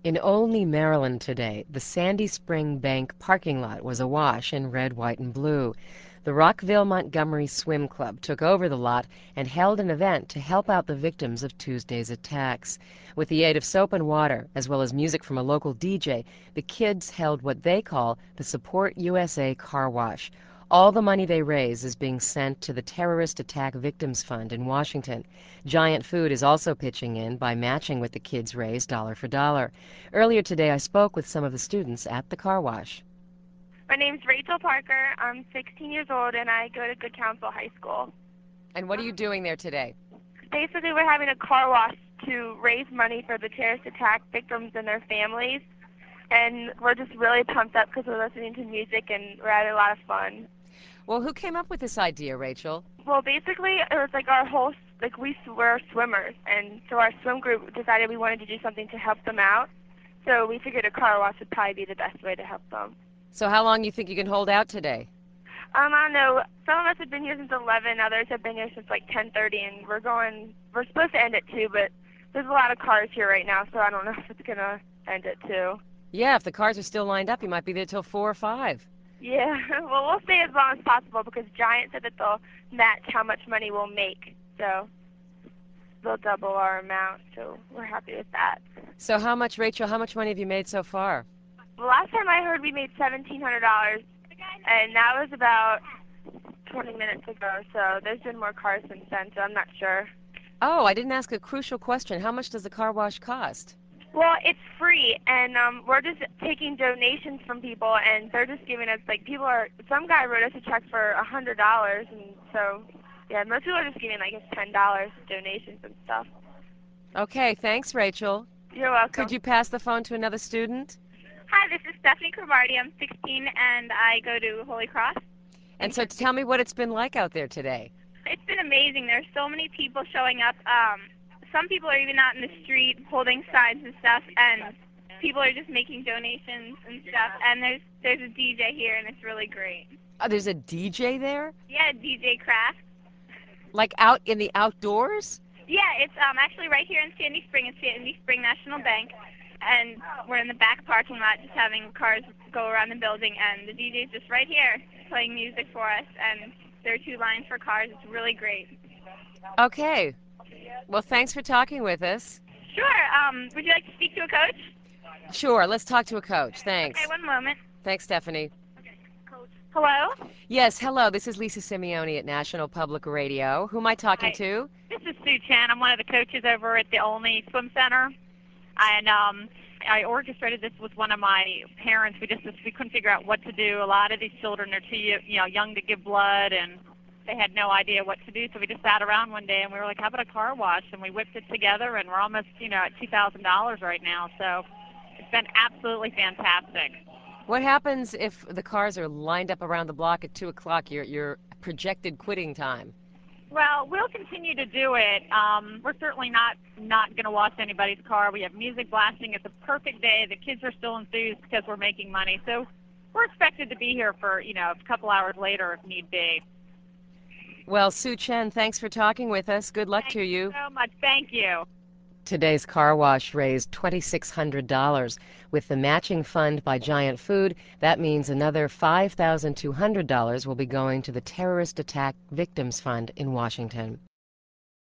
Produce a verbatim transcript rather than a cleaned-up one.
In Olney, Maryland today, the Sandy Spring Bank parking lot was awash in red, white, and blue. The Rockville Montgomery Swim Club took over the lot and held an event to help out the victims of Tuesday's attacks. With the aid of soap and water, as well as music from a local D J, the kids held what they call the Support U S A Car Wash. All the money they raise is being sent to the Terrorist Attack Victims Fund in Washington. Giant Food is also pitching in by matching what the kids raise dollar for dollar. Earlier today, I spoke with some of the students at the car wash. My name's Rachel Parker. I'm sixteen years old and I go to Good Counsel High School. And what are you doing there today? Basically, we're having a car wash to raise money for the terrorist attack victims and their families. And we're just really pumped up because we're listening to music and we're having a lot of fun. Well, who came up with this idea, Rachel? Well, basically, it was like our whole, like we were swimmers, and so our swim group decided we wanted to do something to help them out. So we figured a car wash would probably be the best way to help them. So how long do you think you can hold out today? Um, I don't know. Some of us have been here since eleven, others have been here since like ten thirty, and we're going, we're supposed to end at two, but there's a lot of cars here right now, so I don't know if it's going to end at two. Yeah, if the cars are still lined up, you might be there till four or five. Yeah, well, we'll stay as long as possible because Giant said that they'll match how much money we'll make, so they'll double our amount, so we're happy with that. So how much, Rachel, how much money have you made so far? The last time I heard we made seventeen hundred dollars, and that was about twenty minutes ago, so there's been more cars since then, so I'm not sure. Oh, I didn't ask a crucial question. How much does the car wash cost? Well, it's free, and um, we're just taking donations from people, and they're just giving us, like, people are, some guy wrote us a check for a hundred dollars, and so, yeah, most people are just giving, like, us ten dollars donations and stuff. Okay, thanks, Rachel. You're welcome. Could you pass the phone to another student? Hi, this is Stephanie Cromartie. I'm sixteen, and I go to Holy Cross. And so tell me what it's been like out there today. It's been amazing. There's so many people showing up. Um, some people are even out in the street holding signs and stuff, and people are just making donations and stuff. And there's there's a D J here, and it's really great. Oh, there's a D J there? Yeah, D J Kraft. Like out in the outdoors? Yeah, it's um actually right here in Sandy Spring, in Sandy Spring National Bank. And we're in the back parking lot just having cars go around the building, and the D J's just right here playing music for us, and there are two lines for cars. It's really great. Okay. Well, thanks for talking with us. Sure. Um, would you like to speak to a coach? Sure, let's talk to a coach. Thanks. Okay, one moment. Thanks, Stephanie. Coach. Hello? Yes, hello. This is Lisa Simeone at National Public Radio. Who am I talking Hi. to? This is Sue Chen. I'm one of the coaches over at the Olney Swim Center. And um, I orchestrated this with one of my parents. We just we couldn't figure out what to do. A lot of these children are too you know young to give blood, and they had no idea what to do. So we just sat around one day and we were like, "How about a car wash?" And we whipped it together, and we're almost you know at two thousand dollars right now. So it's been absolutely fantastic. What happens if the cars are lined up around the block at two o'clock? Your your projected quitting time? Well, we'll continue to do it. Um, we're certainly not not going to wash anybody's car. We have music blasting. It's a perfect day. The kids are still enthused because we're making money. So we're expected to be here for, you know, a couple hours later if need be. Well, Sue Chen, thanks for talking with us. Good luck Thank to you. you so much. Thank you. Today's car wash raised two thousand six hundred dollars. With the matching fund by Giant Food, that means another five thousand two hundred dollars will be going to the Terrorist Attack Victims Fund in Washington.